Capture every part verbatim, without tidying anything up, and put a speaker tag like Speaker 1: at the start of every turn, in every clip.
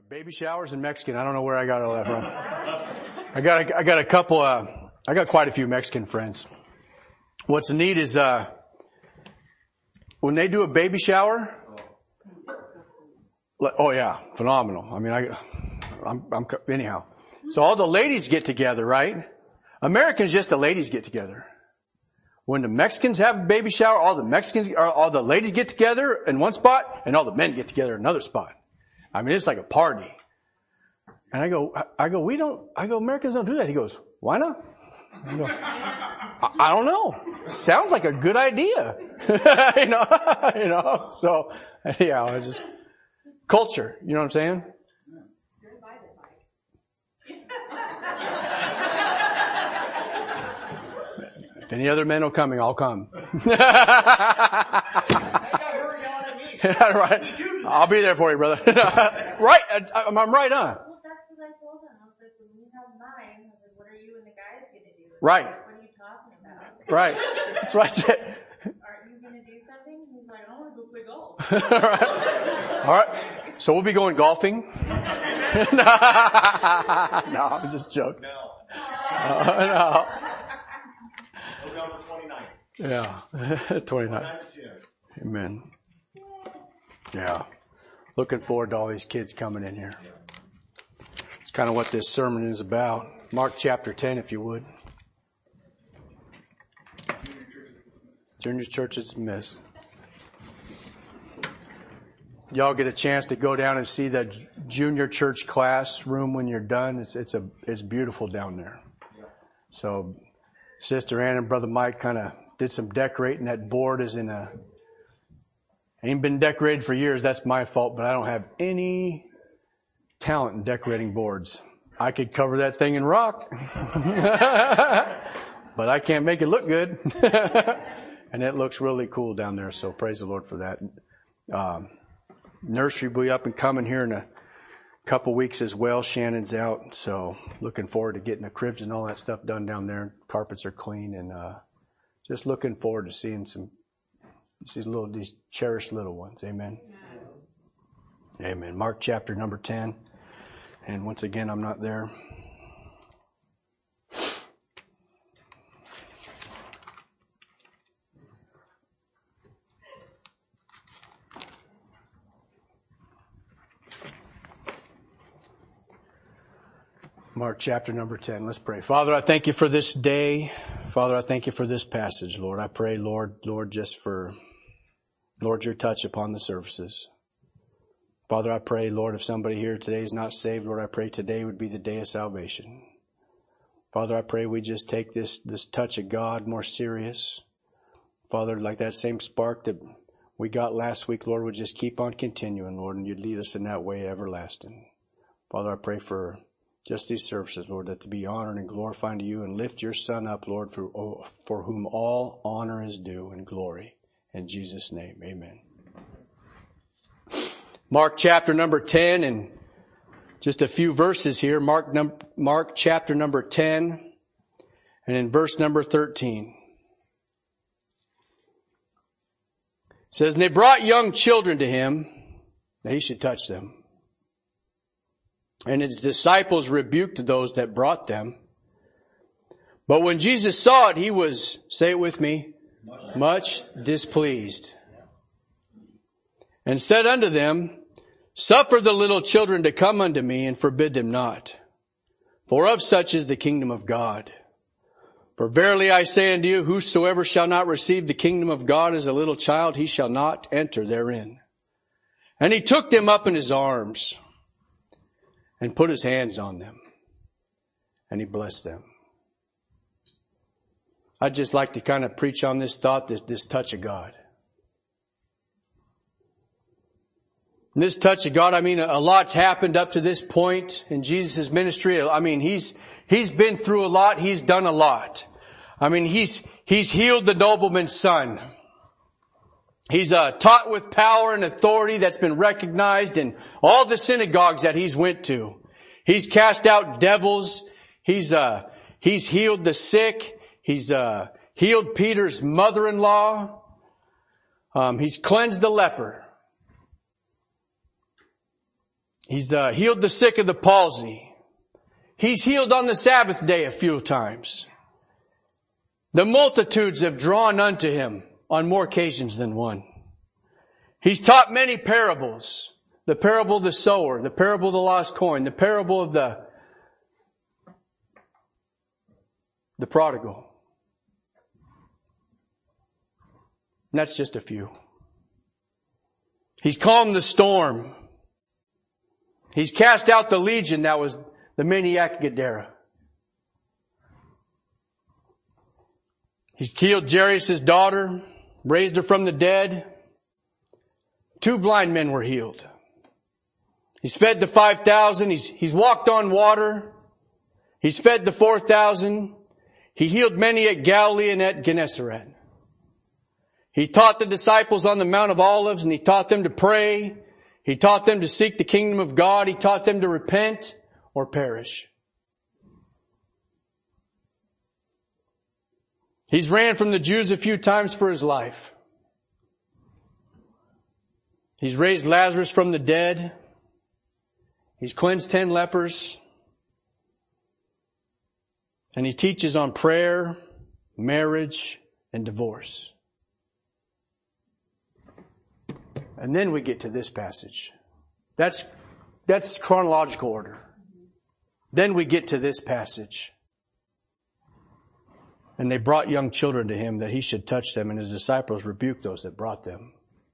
Speaker 1: Baby showers and Mexican. I don't know where I got all that from. I got a, I got a couple. Uh, I got quite a few Mexican friends. What's neat is uh, when they do a baby shower. Oh yeah, phenomenal. I mean, I, I'm, I'm anyhow. So all the ladies get together, right? Americans just the ladies get together. When the Mexicans have a baby shower, all the Mexicans, or all the ladies get together in one spot, and all the men get together in another spot. I mean, it's like a party. And I go, I go, we don't, I go, Americans don't do that. He goes, why not? I go, I, I don't know. Sounds like a good idea. you know, you know, so, yeah, I just, culture, you know what I'm saying? If any other men are coming, I'll come. Right. I'll be there for you, brother. Right. I'm, I'm right on.
Speaker 2: Well, that's what I told him. I was like, when you have mine, I said, what are you and the guys going to do?
Speaker 1: Right.
Speaker 2: Like, what are you talking about?
Speaker 1: Right. That's right.
Speaker 2: Are you going to do something? He's like, I want to go play golf.
Speaker 1: All right. All right. So we'll be going golfing. No, I'm just joking.
Speaker 3: No.
Speaker 1: Uh, no.
Speaker 3: We're going for twenty-nine.
Speaker 1: Yeah. twenty-nine. Amen. Yeah. Looking forward to all these kids coming in here. It's kind of what this sermon is about. Mark chapter ten, if you would. Junior church is missed. Y'all get a chance to go down and see the junior church classroom when you're done. It's, it's a, it's beautiful down there. So Sister Ann and Brother Mike kind of did some decorating. That board is in a, ain't been decorated for years. That's my fault, but I don't have any talent in decorating boards. I could cover that thing in rock, but I can't make it look good. And it looks really cool down there. So praise the Lord for that. Um, nursery will be up and coming here in a couple weeks as well. Shannon's out. So looking forward to getting the cribs and all that stuff done down there. Carpets are clean and, uh, just looking forward to seeing some, these little, these cherished little ones. Amen. Amen. Amen. Mark chapter number ten. And once again, I'm not there. Mark chapter number ten. Let's pray. Father, I thank you for this day. Father, I thank you for this passage, Lord. I pray, Lord, Lord, just for, Lord, your touch upon the services. Father, I pray, Lord, if somebody here today is not saved, Lord, I pray today would be the day of salvation. Father, I pray we just take this, this touch of God more serious. Father, like that same spark that we got last week, Lord, would just keep on continuing, Lord, and you'd lead us in that way everlasting. Father, I pray for just these services, Lord, that to be honored and glorifying to you and lift your Son up, Lord, for, for whom all honor is due and glory. In Jesus' name, amen. Mark chapter number ten and just a few verses here. Mark, num- Mark chapter number ten and in verse number thirteen. It says, and they brought young children to him that he should touch them. And his disciples rebuked those that brought them. But when Jesus saw it, he was, say it with me, much displeased. And said unto them, suffer the little children to come unto me, and forbid them not. For of such is the kingdom of God. For verily I say unto you, whosoever shall not receive the kingdom of God as a little child, he shall not enter therein. And he took them up in his arms, and put his hands on them. And he blessed them. I'd just like to kind of preach on this thought, this, this touch of God. And this touch of God, I mean, a lot's happened up to this point in Jesus' ministry. I mean, he's, he's been through a lot. He's done a lot. I mean, he's, he's healed the nobleman's son. He's uh, taught with power and authority that's been recognized in all the synagogues that he's went to. He's cast out devils. He's uh, he's healed the sick. He's uh, healed Peter's mother-in-law. Um, he's cleansed the leper. He's uh, healed the sick of the palsy. He's healed on the Sabbath day a few times. The multitudes have drawn unto him on more occasions than one. He's taught many parables. The parable of the sower, the parable of the lost coin, the parable of the, the prodigal. And that's just a few. He's calmed the storm. He's cast out the legion that was the maniac Gadara. He's healed Jairus' daughter, raised her from the dead. Two blind men were healed. He's fed the five thousand. He's, he's walked on water. He's fed the four thousand. He healed many at Galilee and at Gennesaret. He taught the disciples on the Mount of Olives, and he taught them to pray. He taught them to seek the kingdom of God. He taught them to repent or perish. He's ran from the Jews a few times for his life. He's raised Lazarus from the dead. He's cleansed ten lepers. And he teaches on prayer, marriage, and divorce. And then we get to this passage. That's, that's chronological order. Then we get to this passage. And they brought young children to him that he should touch them, and his disciples rebuked those that brought them.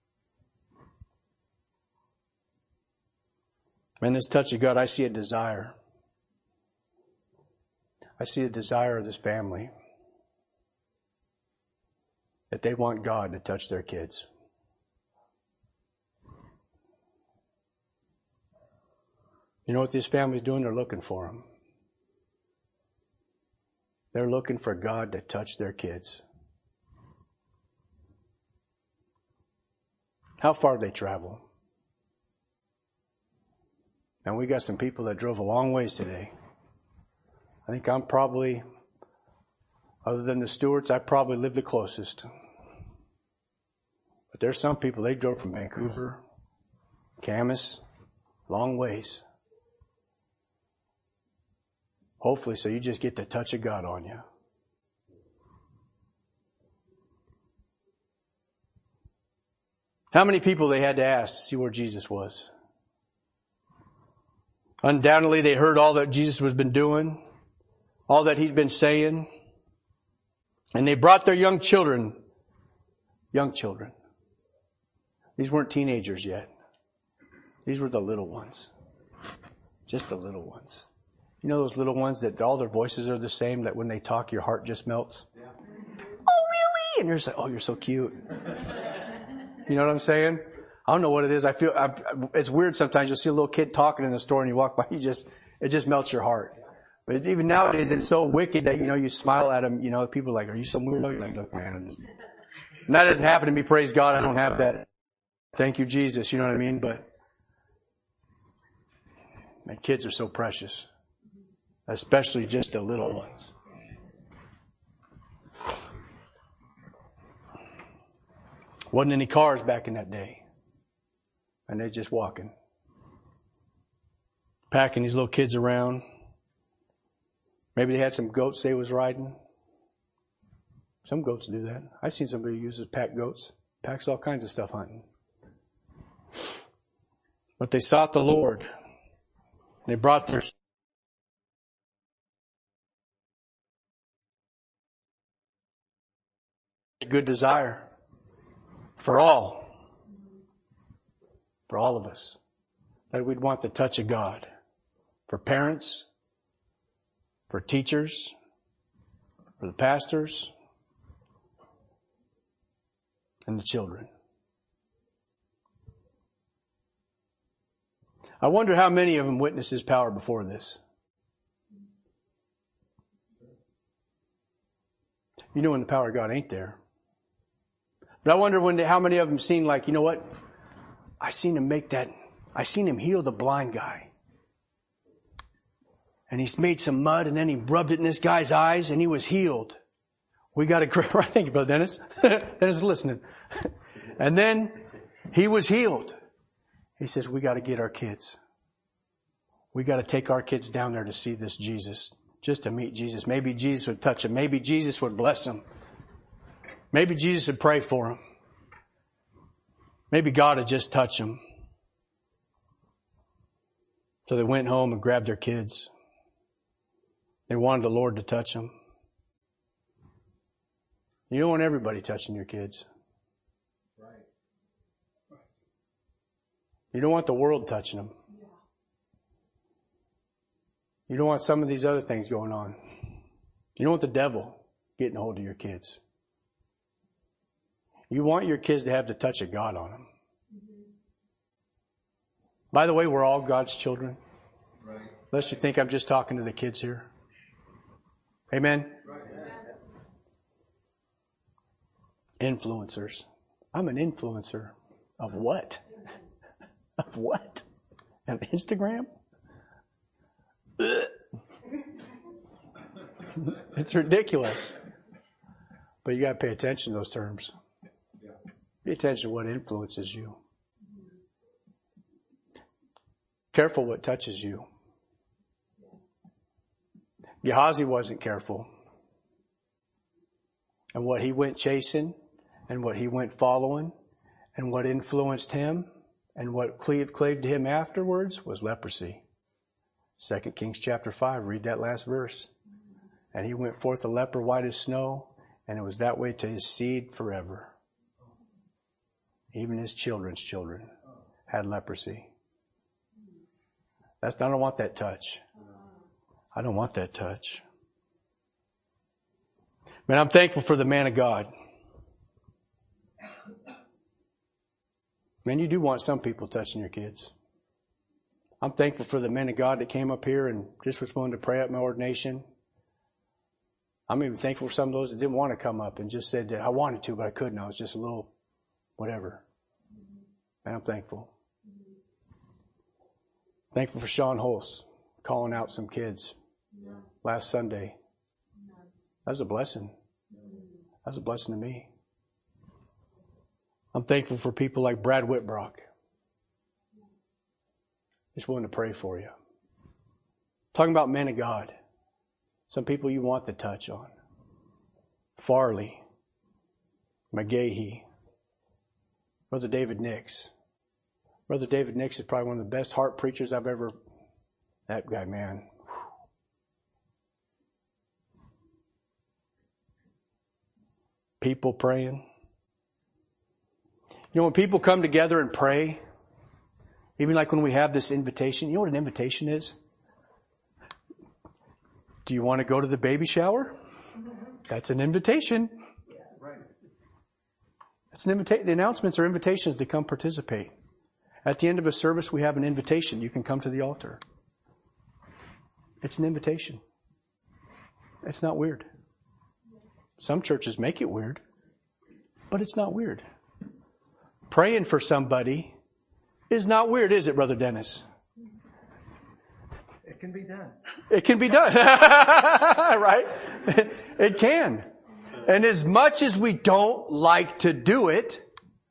Speaker 1: In this touch of God, I see a desire. I see a desire of this family that they want God to touch their kids. You know what this family's doing? They're looking for him. They're looking for God to touch their kids. How far did they travel? And we got some people that drove a long ways today. I think I'm probably, other than the Stewarts, I probably live the closest. But there's some people, they drove from Vancouver, Camas, long ways. Hopefully, so you just get the touch of God on you. How many people they had to ask to see where Jesus was? Undoubtedly, they heard all that Jesus was been doing, all that he'd been saying. And they brought their young children, young children. These weren't teenagers yet. These were the little ones. Just the little ones. You know those little ones that all their voices are the same, that when they talk, your heart just melts? Yeah. Oh, really? And you're just like, oh, you're so cute. You know what I'm saying? I don't know what it is. I feel, I've, it's weird sometimes. You'll see a little kid talking in the store and you walk by, you just, it just melts your heart. But even nowadays, it's so wicked that, you know, you smile at them, you know, people are like, are you some weirdo? You're like, look, man. I'm just... And that doesn't happen to me, praise God. I don't have that. Thank you, Jesus. You know what I mean? But, my kids are so precious. Especially just the little ones. Wasn't any cars back in that day. And they're just walking. Packing these little kids around. Maybe they had some goats they was riding. Some goats do that. I've seen somebody who uses pack goats. Packs all kinds of stuff hunting. But they sought the Lord. They brought their good desire for all, for all of us, that we'd want the touch of God, for parents, for teachers, for the pastors, and the children. I wonder how many of them witnessed his power before this. You know when the power of God ain't there. But I wonder when they, how many of them seen like, you know what? I seen him make that, I seen him heal the blind guy. And he's made some mud and then he rubbed it in this guy's eyes and he was healed. We got to, right? Thank you, Brother Dennis. Dennis is listening. And then he was healed. He says, we got to get our kids. We got to take our kids down there to see this Jesus, just to meet Jesus. Maybe Jesus would touch them. Maybe Jesus would bless them. Maybe Jesus would pray for them. Maybe God would just touch them. So they went home and grabbed their kids. They wanted the Lord to touch them. You don't want everybody touching your kids.
Speaker 3: Right.
Speaker 1: You don't want the world touching them. You don't want some of these other things going on. You don't want the devil getting a hold of your kids. You want your kids to have the touch of God on them. By the way, we're all God's children.
Speaker 3: Right.
Speaker 1: Unless you think I'm just talking to the kids here. Amen?
Speaker 3: Right.
Speaker 1: Influencers. I'm an influencer. Of what? Of what? Of Instagram? It's ridiculous. But you got to pay attention to those terms. Pay attention to what influences you. Careful what touches you. Gehazi wasn't careful. And what he went chasing, and what he went following, and what influenced him, and what cleaved, cleaved to him afterwards was leprosy. Second Kings chapter five, read that last verse. And he went forth a leper white as snow, and it was that way to his seed forever. Even his children's children had leprosy. That's, I don't want that touch. I don't want that touch. Man, I'm thankful for the man of God. Man, you do want some people touching your kids. I'm thankful for the man of God that came up here and just was willing to pray at my ordination. I'm even thankful for some of those that didn't want to come up and just said that I wanted to, but I couldn't. I was just a little whatever. And I'm thankful. Thankful for Sean Holst calling out some kids last Sunday. That was a blessing. That was a blessing to me. I'm thankful for people like Brad Whitbrock. Just willing to pray for you. Talking about men of God. Some people you want the touch on. Farley. McGahee. Brother David Nix. Brother David Nix is probably one of the best heart preachers I've ever... That guy, man. Whew. People praying. You know, when people come together and pray, even like when we have this invitation, you know what an invitation is? Do you want to go to the baby shower? That's an invitation. That's an invitation. The announcements are invitations to come participate. At the end of a service, we have an invitation. You can come to the altar. It's an invitation. It's not weird. Some churches make it weird, but it's not weird. Praying for somebody is not weird, is it, Brother Dennis?
Speaker 3: It can be done.
Speaker 1: It can be done. Right? It can. And as much as we don't like to do it,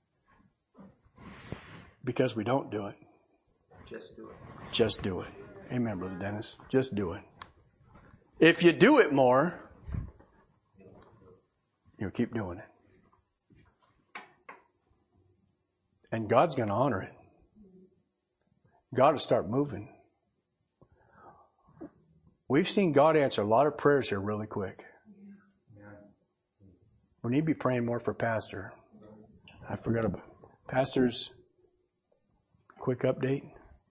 Speaker 1: because we don't do it.
Speaker 3: Just do it.
Speaker 1: Just do it. Amen, Brother Dennis. Just do it. If you do it more, you'll keep doing it. And God's going to honor it. God will start moving. We've seen God answer a lot of prayers here really quick. We need to be praying more for Pastor. I forgot about Pastor's quick update.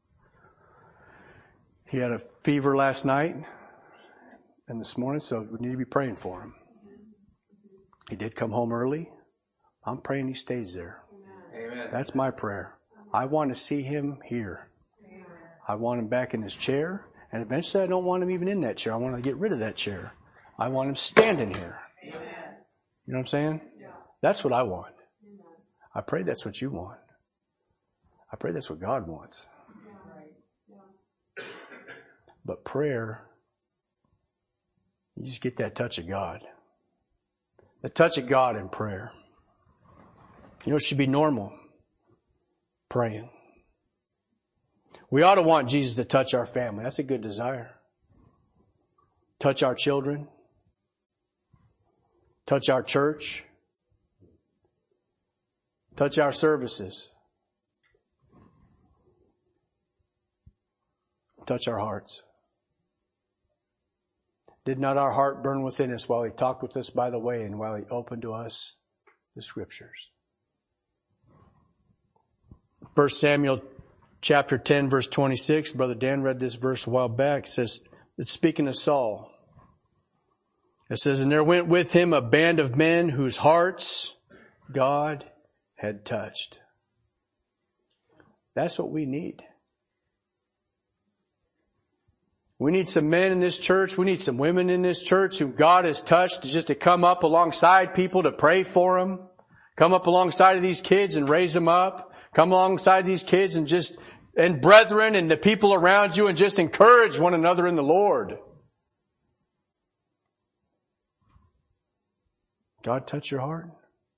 Speaker 1: He had a fever last night and this morning, so we need to be praying for him. He did come home early. I'm praying he stays there.
Speaker 3: Amen.
Speaker 1: That's my prayer. I want to see him here. I want him back in his chair, and eventually I don't want him even in that chair. I want to get rid of that chair. I want him standing here. You know what I'm saying? That's what I want. I pray that's what you want. I pray that's what God wants. But prayer, you just get that touch of God. The touch of God in prayer. You know, it should be normal. Praying. We ought to want Jesus to touch our family. That's a good desire. Touch our children. Touch our church. Touch our services. Touch our hearts. Did not our heart burn within us while He talked with us by the way and while He opened to us the Scriptures? First Samuel chapter ten, verse twenty-six. Brother Dan read this verse a while back. It says, it's speaking of Saul. It says, and there went with him a band of men whose hearts God had touched. That's what we need. We need some men in this church. We need some women in this church who God has touched just to come up alongside people to pray for them. Come up alongside of these kids and raise them up. Come alongside these kids and just, and brethren and the people around you and just encourage one another in the Lord. God touch your heart?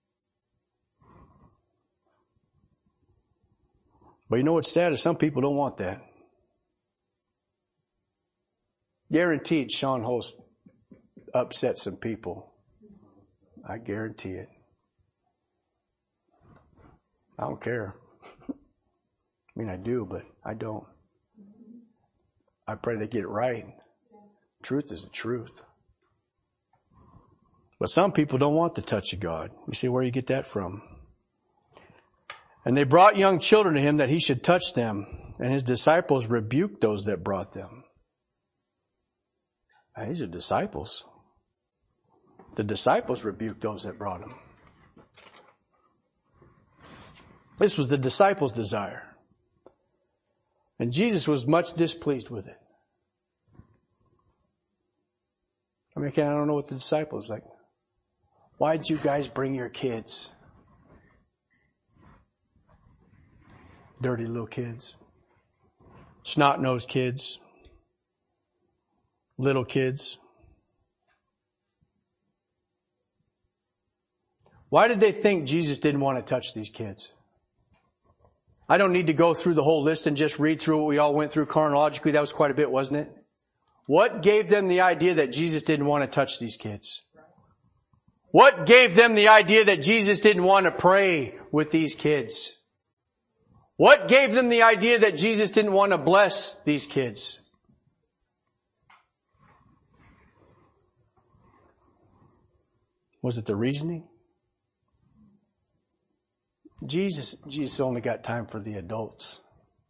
Speaker 1: But you know what's sad is some people don't want that. Guaranteed Sean Holst upset some people. I guarantee it. I don't care. I mean, I do, but I don't. I pray they get it right. Truth is the truth. But some people don't want the touch of God. You see where you get that from. And they brought young children to Him that He should touch them. And His disciples rebuked those that brought them. Now, these are disciples. The disciples rebuked those that brought them. This was the disciples' desire. And Jesus was much displeased with it. I mean, I don't know what the disciples like. Why did you guys bring your kids? Dirty little kids. Snot-nosed kids. Little kids. Why did they think Jesus didn't want to touch these kids? I don't need to go through the whole list and just read through what we all went through chronologically. That was quite a bit, wasn't it? What gave them the idea that Jesus didn't want to touch these kids? What gave them the idea that Jesus didn't want to pray with these kids? What gave them the idea that Jesus didn't want to bless these kids? Was it the reasoning? Jesus, Jesus only got time for the adults.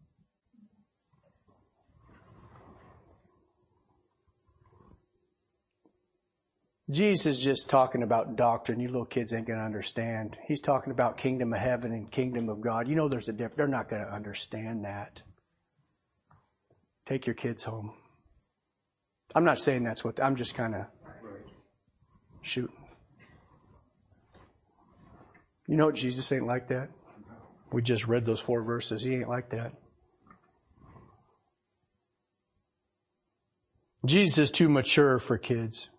Speaker 1: Jesus is just talking about doctrine. You little kids ain't going to understand. He's talking about kingdom of heaven and kingdom of God. You know there's a difference. They're not going to understand that. Take your kids home. I'm not saying that's what, I'm just kind of shooting. You know Jesus ain't like that. We just read those four verses. He ain't like that. Jesus is too mature for kids.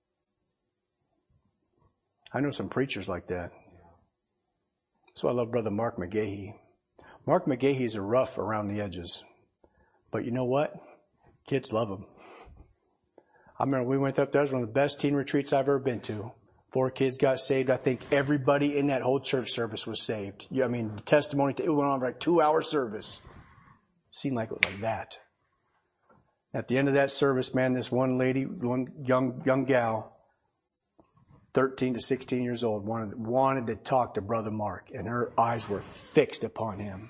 Speaker 1: I know some preachers like that. That's why I love Brother Mark McGahee. Mark McGahee's a rough around the edges. But you know what? Kids love him. I remember we went up there. It was one of the best teen retreats I've ever been to. Four kids got saved. I think everybody in that whole church service was saved. I mean, the testimony, it went on for like two hour service. Seemed like it was like that. At the end of that service, man, this one lady, one young, young gal, thirteen to sixteen years old, wanted, wanted to talk to Brother Mark, and her eyes were fixed upon him.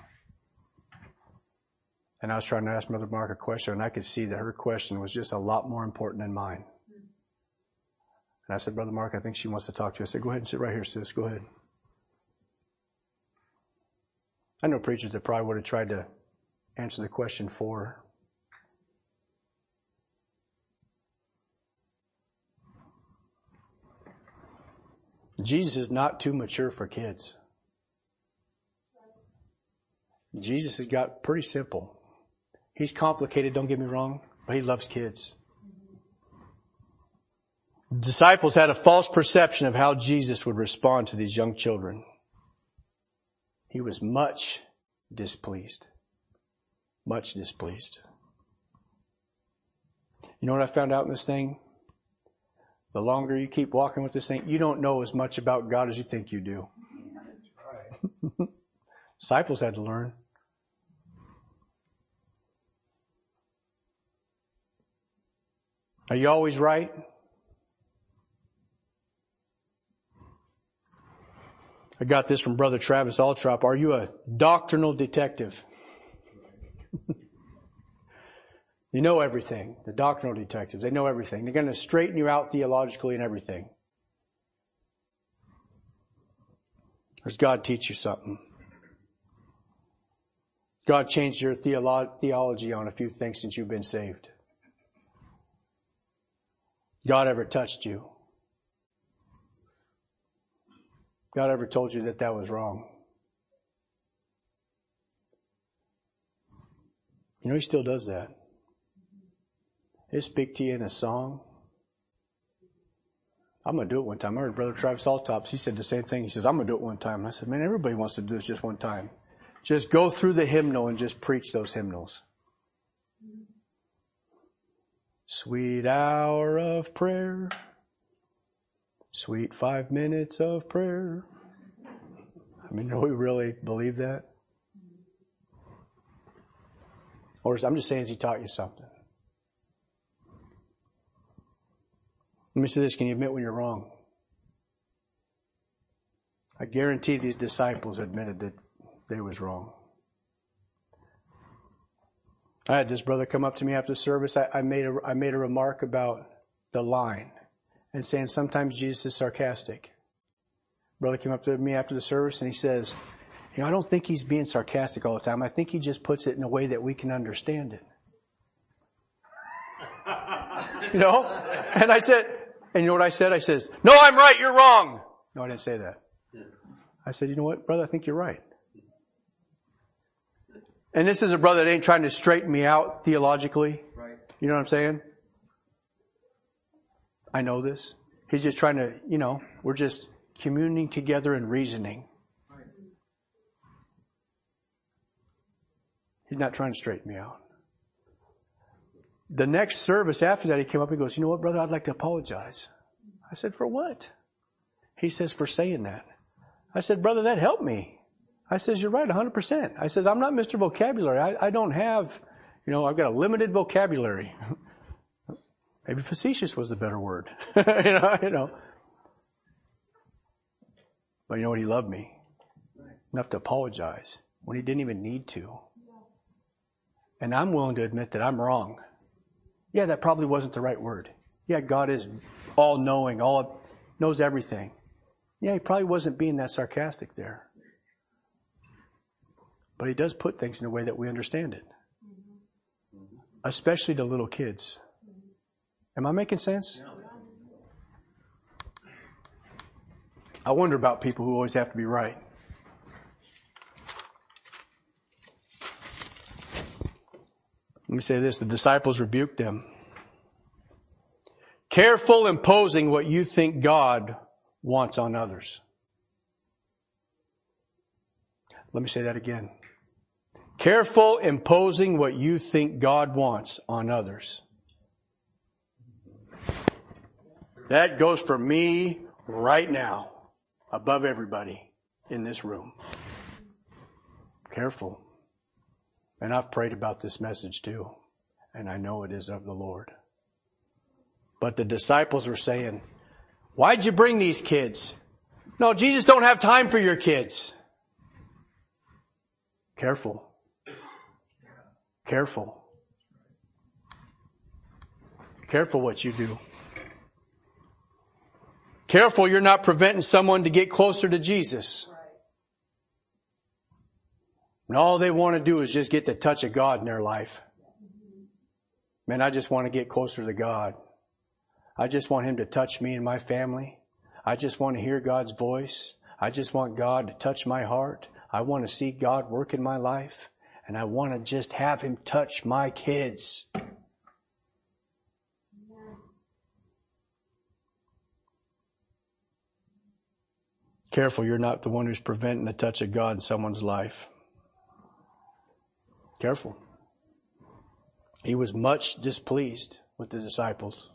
Speaker 1: And I was trying to ask Brother Mark a question, and I could see that her question was just a lot more important than mine. And I said, Brother Mark, I think she wants to talk to you. I said, go ahead and sit right here, sis. Go ahead. I know preachers that probably would have tried to answer the question for her. Jesus is not too mature for kids. Jesus has got pretty simple. He's complicated, don't get me wrong, but He loves kids. The disciples had a false perception of how Jesus would respond to these young children. He was much displeased. much displeased. You know what I found out in this thing? The longer you keep walking with this thing, you don't know as much about God as you think you do. Disciples had to learn. Are you always right? I got this from Brother Travis Altrop. Are you a doctrinal detective? You know everything. The doctrinal detectives, they know everything. They're going to straighten you out theologically and everything. Or does God teach you something? God changed your theolo- theology on a few things since you've been saved. God ever touched you? God ever told you that that was wrong? You know, He still does that. He'll speak to you in a song. I'm going to do it one time. I heard Brother Travis Altops. He said the same thing. He says, I'm going to do it one time. And I said, man, everybody wants to do this just one time. Just go through the hymnal and just preach those hymnals. Sweet hour of prayer. Sweet five minutes of prayer. I mean, do we really believe that? Or is, I'm just saying, has He taught you something? Let me say this. Can you admit when you're wrong? I guarantee these disciples admitted that they was wrong. I had this brother come up to me after the service. I, I made a, I made a remark about the line and saying sometimes Jesus is sarcastic. Brother came up to me after the service and he says, you know, I don't think He's being sarcastic all the time. I think He just puts it in a way that we can understand it. You know? And I said, and you know what I said? I says, no, I'm right, you're wrong. No, I didn't say that. I said, you know what, brother, I think you're right. And this is a brother that ain't trying to straighten me out theologically.
Speaker 3: Right.
Speaker 1: You know what I'm saying? I know this. He's just trying to, you know, we're just communing together and reasoning.
Speaker 3: Right.
Speaker 1: He's not trying to straighten me out. The next service after that, he came up and goes, you know what, brother, I'd like to apologize. I said, for what? He says, for saying that. I said, brother, that helped me. I says, you're right, one hundred percent. I says, I'm not Mister Vocabulary. I, I don't have, you know, I've got a limited vocabulary. Maybe facetious was the better word. you know, you know. But you know what? He loved me enough to apologize when He didn't even need to. And I'm willing to admit that I'm wrong. Yeah, that probably wasn't the right word. Yeah, God is all-knowing, all knows everything. Yeah, He probably wasn't being that sarcastic there. But He does put things in a way that we understand it. Especially to little kids. Am I making sense? I wonder about people who always have to be right. Let me say this. The disciples rebuked them. Careful imposing what you think God wants on others. Let me say that again. Careful imposing what you think God wants on others. That goes for me right now, above everybody in this room. Careful. And I've prayed about this message too, and I know it is of the Lord. But the disciples were saying, why'd you bring these kids? No, Jesus don't have time for your kids. Careful. Careful. Careful what you do. Careful you're not preventing someone to get closer to Jesus. And all they want to do is just get the touch of God in their life. Man, I just want to get closer to God. I just want Him to touch me and my family. I just want to hear God's voice. I just want God to touch my heart. I want to see God work in my life. And I want to just have Him touch my kids. Careful, you're not the one who's preventing the touch of God in someone's life. Careful. He was much displeased with the disciples.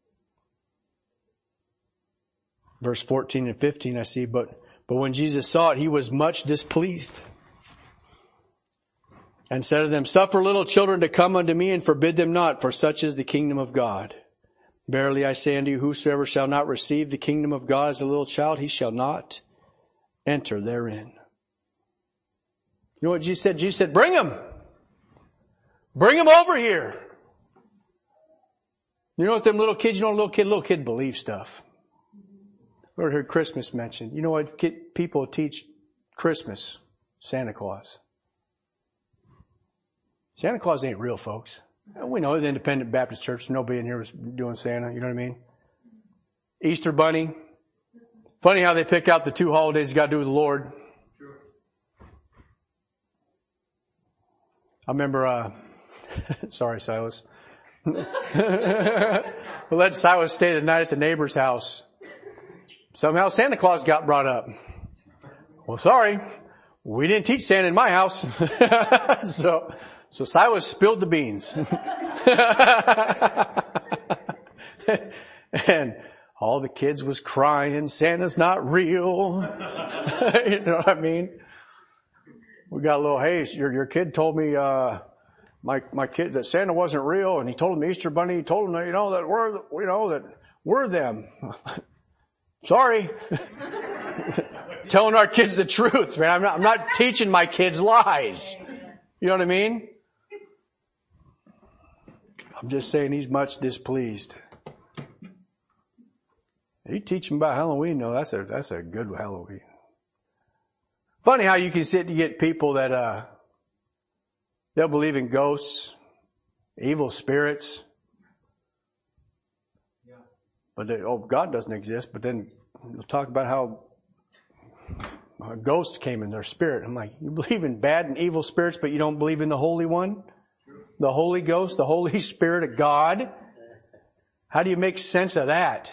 Speaker 1: Verse fourteen and fifteen I see, but, but when Jesus saw it, he was much displeased. And said to them, suffer little children to come unto me and forbid them not, for such is the kingdom of God. Verily I say unto you, whosoever shall not receive the kingdom of God as a little child, he shall not enter therein. You know what Jesus said? Jesus said, bring them. Bring them over here. You know what them little kids, you know, a little kid, little kid believe stuff. We heard Christmas mentioned. You know what kid, people teach Christmas? Santa Claus. Santa Claus ain't real, folks. We know the Independent Baptist Church, nobody in here was doing Santa, you know what I mean? Easter Bunny. Funny how they pick out the two holidays you got to do with the Lord.
Speaker 3: Sure.
Speaker 1: I remember, uh, sorry, Silas. We let Silas stay the night at the neighbor's house. Somehow Santa Claus got brought up. Well, sorry. We didn't teach Santa in my house. so, so Silas spilled the beans. And all the kids was crying, Santa's not real. You know what I mean? We got a little, hey, your, your kid told me, uh, my, my kid, that Santa wasn't real, and he told him the Easter Bunny, he told him that, you know, that we're, you know, that we're them. Sorry. Telling our kids the truth, man. I'm not, I'm not teaching my kids lies. You know what I mean? I'm just saying he's much displeased. You teach them about Halloween, no, that's a, that's a good Halloween. Funny how you can sit and get people that, uh, they'll believe in ghosts, evil spirits.
Speaker 3: Yeah.
Speaker 1: But they, oh, God doesn't exist. But then they'll talk about how a ghost came in their spirit. I'm like, you believe in bad and evil spirits, but you don't believe in the Holy One? The Holy Ghost, the Holy Spirit of God? How do you make sense of that?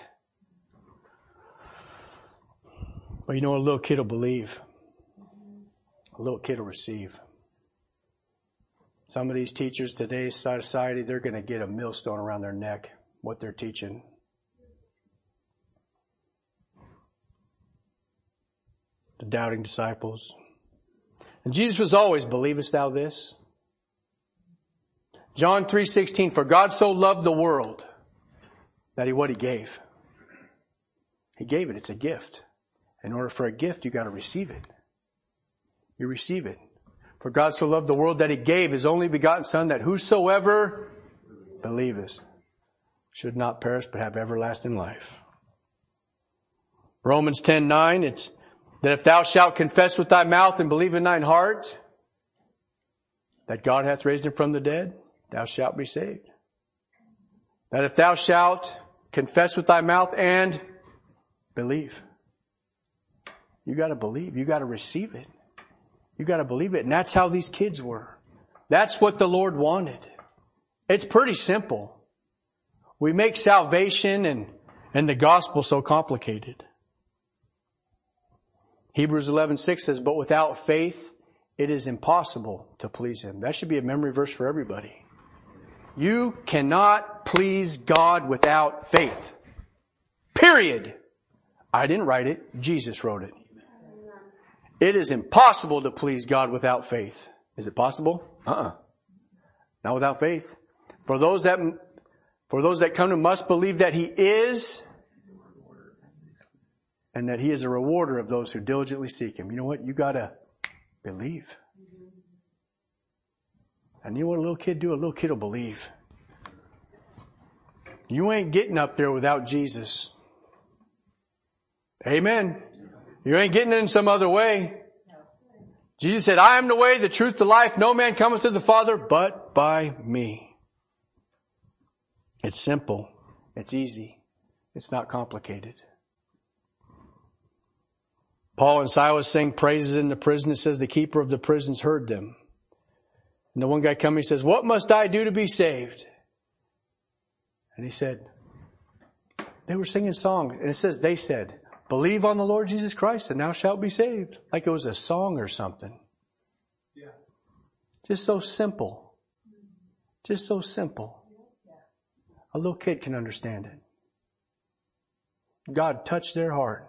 Speaker 1: Well, you know, a little kid will believe. A little kid will receive. Some of these teachers today's society, they're going to get a millstone around their neck, what they're teaching. The doubting disciples. And Jesus was always, believest thou this? John three sixteen, for God so loved the world that he, what he gave. He gave it. It's a gift. In order for a gift, you got to receive it. You receive it. For God so loved the world that he gave his only begotten Son, that whosoever believeth should not perish but have everlasting life. Romans ten nine, it's that if thou shalt confess with thy mouth and believe in thine heart that God hath raised him from the dead, thou shalt be saved. That if thou shalt confess with thy mouth and believe. You got to believe. You got to receive it. You got to believe it. And that's how these kids were. That's what the Lord wanted. It's pretty simple. We make salvation and, and the gospel so complicated. Hebrews eleven six says, but without faith, it is impossible to please him. That should be a memory verse for everybody. You cannot please God without faith. Period. I didn't write it. Jesus wrote it. It is impossible to please God without faith. Is it possible? Uh-uh. Not without faith. For those that, for those that come to him must believe that he is, and that he is a rewarder of those who diligently seek him. You know what? You gotta believe. And you know what a little kid do? A little kid will believe. You ain't getting up there without Jesus. Amen. You ain't getting in some other way. Jesus said, I am the way, the truth, the life. No man cometh to the Father but by me. It's simple. It's easy. It's not complicated. Paul and Silas sang praises in the prison. It says the keeper of the prisons heard them. And the one guy comes, he says, what must I do to be saved? And he said, they were singing songs. And it says, they said, believe on the Lord Jesus Christ and thou shalt be saved. Like it was a song or something.
Speaker 3: Yeah.
Speaker 1: Just so simple. Just so simple. A little kid can understand it. God touched their heart.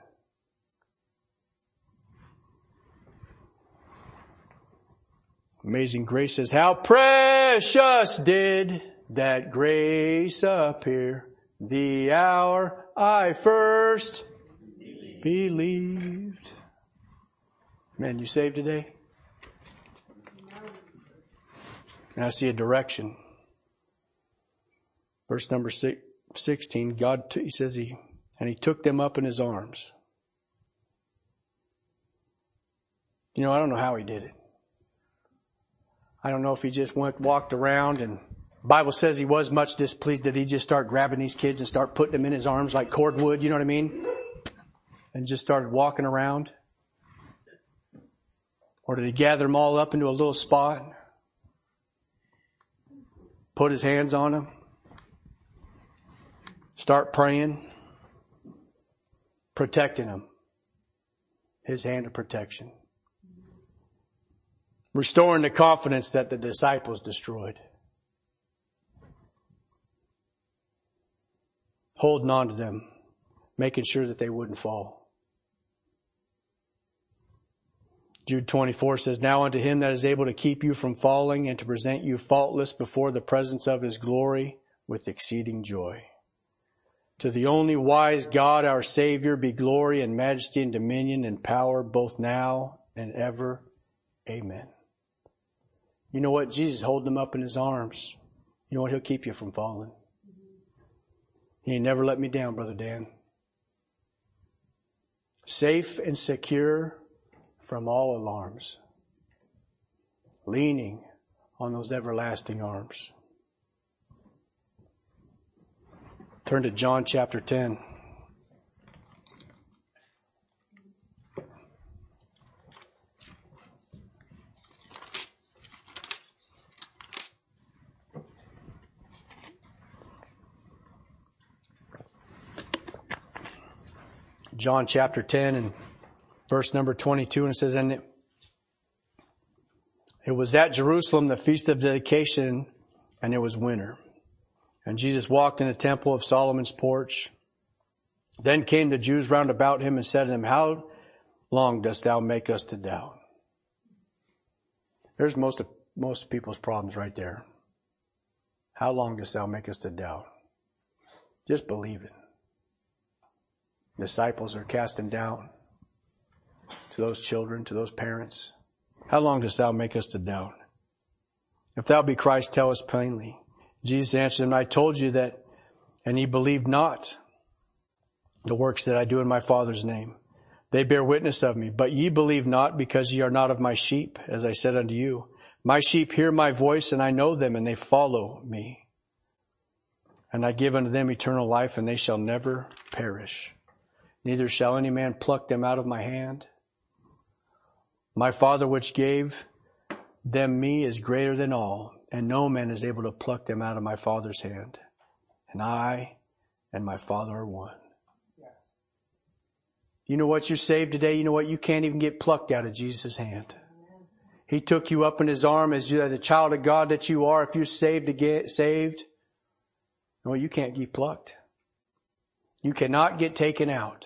Speaker 1: Amazing Grace says, how precious did that grace appear the hour I first believed. Man, you saved today? And I see a direction. Verse number six, sixteen, God, t- he says he, and he took them up in his arms. You know, I don't know how he did it. I don't know if he just went, walked around, and the Bible says he was much displeased. Did he just start grabbing these kids and start putting them in his arms like cordwood, you know what I mean? And just started walking around? Or did he gather them all up into a little spot? Put his hands on them? Start praying? Protecting them. His hand of protection. Restoring the confidence that the disciples destroyed. Holding on to them. Making sure that they wouldn't fall. Jude twenty-four says, now unto him that is able to keep you from falling and to present you faultless before the presence of his glory with exceeding joy. To the only wise God, our Savior, be glory and majesty and dominion and power both now and ever. Amen. You know what? Jesus holding them up in his arms. You know what? He'll keep you from falling. He ain't never let me down, Brother Dan. Safe and secure from all alarms. Leaning on those everlasting arms. Turn to John chapter ten. John chapter ten and verse number twenty-two, and it says, and it, it was at Jerusalem, the feast of dedication, and it was winter. And Jesus walked in the temple of Solomon's porch. Then came the Jews round about him and said to him, how long dost thou make us to doubt? There's most of, most people's problems right there. How long dost thou make us to doubt? Just believe it. Disciples are casting doubt to those children, to those parents. How long dost thou make us to doubt? If thou be Christ, tell us plainly. Jesus answered him, I told you that, and ye believe not the works that I do in my Father's name. They bear witness of me, but ye believe not because ye are not of my sheep, as I said unto you. My sheep hear my voice, and I know them, and they follow me. And I give unto them eternal life, and they shall never perish. Neither shall any man pluck them out of my hand. My Father which gave them me is greater than all, and no man is able to pluck them out of my Father's hand. And I and my Father are one. You know what? You're saved today. You know what? You can't even get plucked out of Jesus' hand. He took you up in his arm as you are the child of God that you are. If you're saved to get saved, no, you can't get plucked. You cannot get taken out.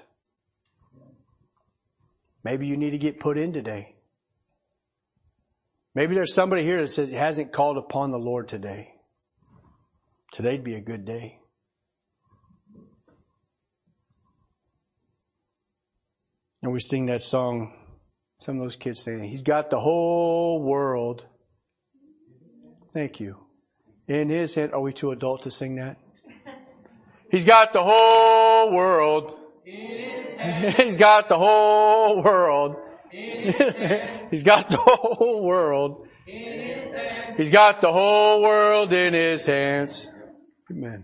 Speaker 1: Maybe you need to get put in today. Maybe there's somebody here that says hasn't called upon the Lord today. Today'd be a good day. And we sing that song, some of those kids sing, he's got the whole world. Thank you. In his hand. Are we too adult to sing that? He's got the whole world. He's got the whole world. He's got the whole world. He's got the whole world in his hands. Amen.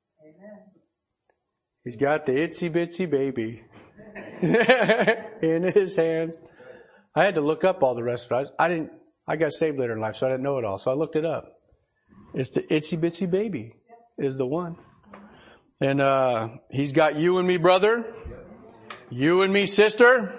Speaker 1: He's got the itsy bitsy baby in his hands. I had to look up all the rest of it. I didn't, I got saved later in life, so I didn't know it all. So I looked it up. It's the itsy bitsy baby is the one. And, uh, he's got you and me, brother. You and me, sister.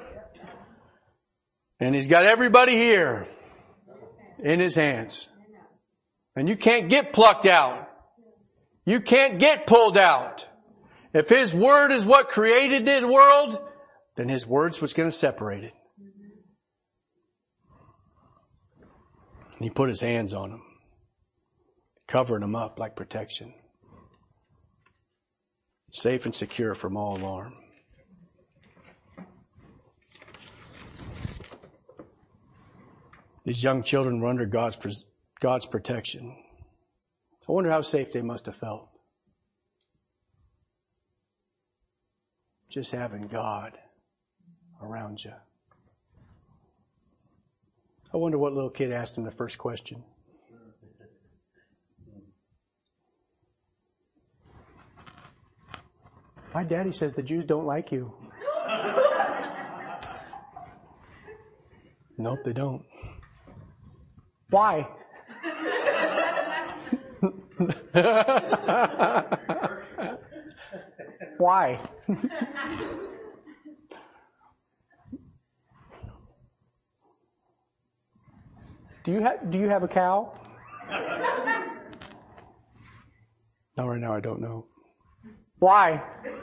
Speaker 1: And he's got everybody here in his hands. And you can't get plucked out. You can't get pulled out. If His Word is what created the world, then His Word's what's going to separate it. And He put His hands on them, covering them up like protection. Safe and secure from all alarm. These young children were under God's, God's protection. I wonder how safe they must have felt. Just having God around you. I wonder what little kid asked him the first question. My daddy says the Jews don't like you. Nope, they don't. Why? Why? Do you have do you have a cow? No, right now I don't know. Why?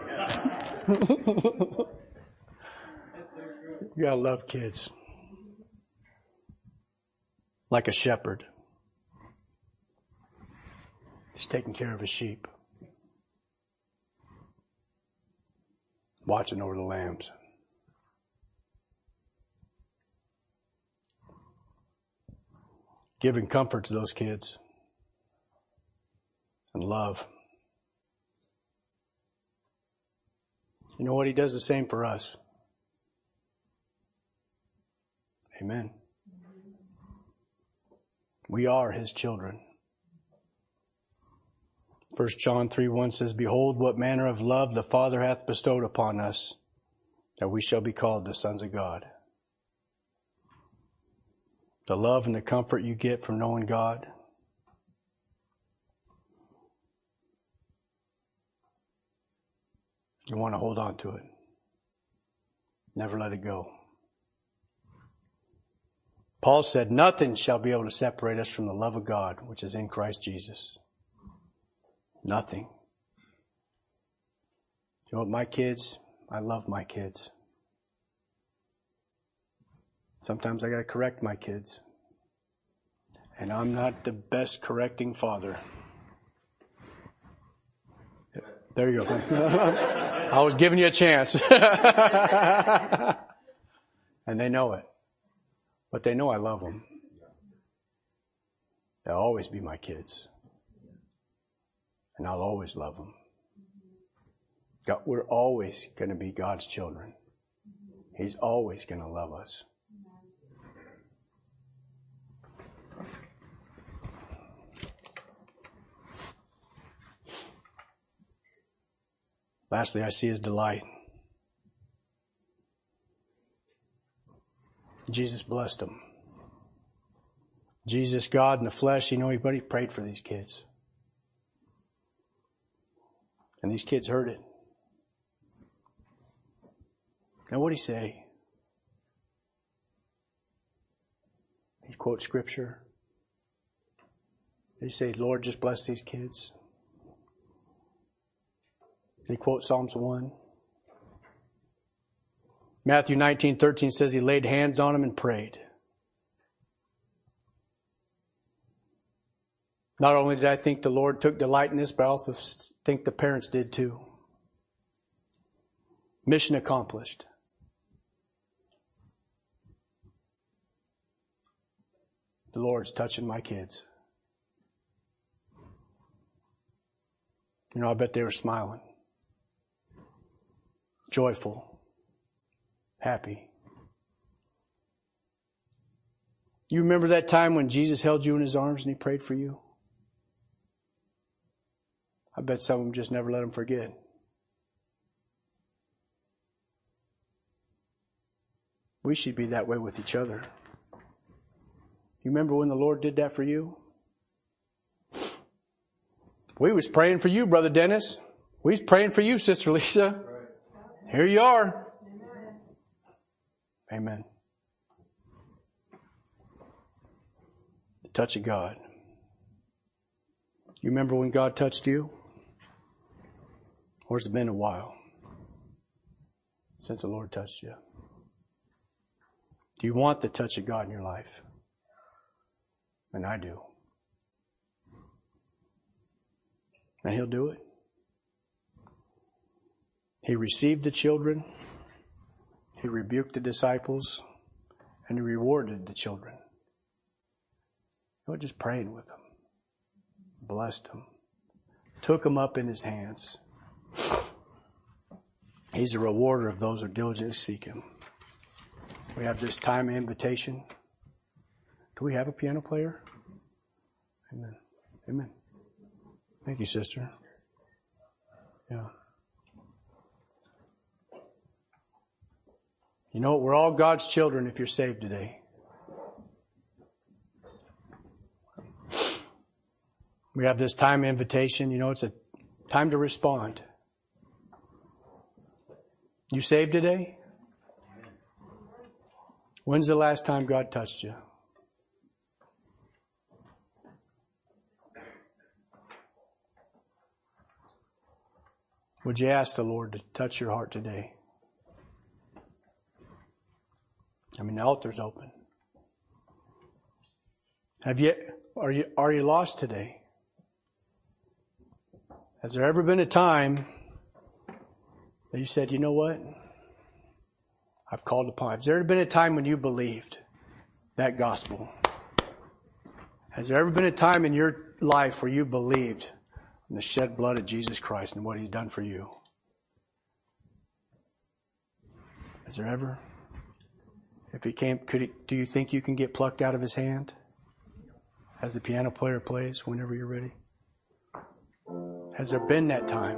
Speaker 1: You gotta love kids. Like a shepherd. He's taking care of his sheep. Watching over the lambs. Giving comfort to those kids. And love. You know what? He does the same for us. Amen. We are His children. First John three one says, Behold, what manner of love the Father hath bestowed upon us, that we shall be called the sons of God. The love and the comfort you get from knowing God. You want to hold on to it. Never let it go. Paul said, nothing shall be able to separate us from the love of God, which is in Christ Jesus. Nothing. You know what, my kids, I love my kids. Sometimes I got to correct my kids. And I'm not the best correcting father. There you go. I was giving you a chance. And they know it. But they know I love them. They'll always be my kids. And I'll always love them. God, we're always going to be God's children. He's always going to love us. Lastly, I see His delight. Jesus blessed them. Jesus, God in the flesh, you know, He prayed for these kids. And these kids heard it. Now what did He say? He quotes Scripture. Did He say, Lord, just bless these kids? Did He quote Psalms one? Matthew nineteen thirteen says He laid hands on them and prayed. Not only did I think the Lord took delight in this, but I also think the parents did too. Mission accomplished. The Lord's touching my kids. You know, I bet they were smiling. Joyful. Happy. You remember that time when Jesus held you in His arms and He prayed for you? I bet some of them just never let Him forget. We should be that way with each other. You remember when the Lord did that for you? We was praying for you, Brother Dennis. We was praying for you, Sister Lisa. Here you are. Amen. The touch of God. You remember when God touched you? Or has it been a while since the Lord touched you? Do you want the touch of God in your life? And I do. And He'll do it. He received the children. He rebuked the disciples. And He rewarded the children. He was just praying with them. Blessed them. Took them up in His hands. He's a rewarder of those who diligently seek Him. We have this time of invitation. Do we have a piano player? Amen. Amen. Thank you, sister. Yeah. You know what? We're all God's children if you're saved today. We have this time invitation. You know, it's a time to respond. You saved today? When's the last time God touched you? Would you ask the Lord to touch your heart today? I mean, the altar's open. Have you, are you, are you lost today? Has there ever been a time that you said, you know what? I've called upon. Has there ever been a time when you believed that gospel? Has there ever been a time in your life where you believed in the shed blood of Jesus Christ and what He's done for you? Has there ever? If He came, could he, do you think you can get plucked out of His hand as the piano player plays whenever you're ready? Has there been that time?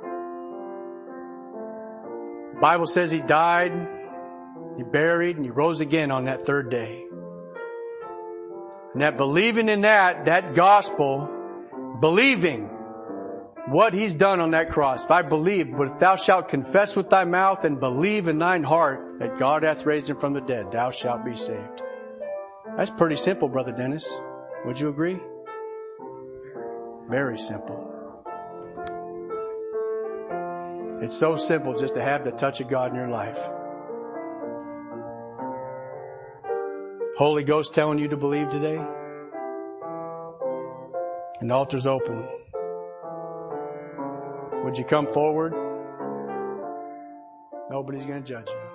Speaker 1: The Bible says He died, He buried, and He rose again on that third day. And that believing in that, that gospel, believing what He's done on that cross. If I believe, but if thou shalt confess with thy mouth and believe in thine heart that God hath raised Him from the dead, thou shalt be saved. That's pretty simple, Brother Dennis. Would you agree? Very simple. It's so simple just to have the touch of God in your life. Holy Ghost telling you to believe today. And the altar's open. Would you come forward? Nobody's going to judge you.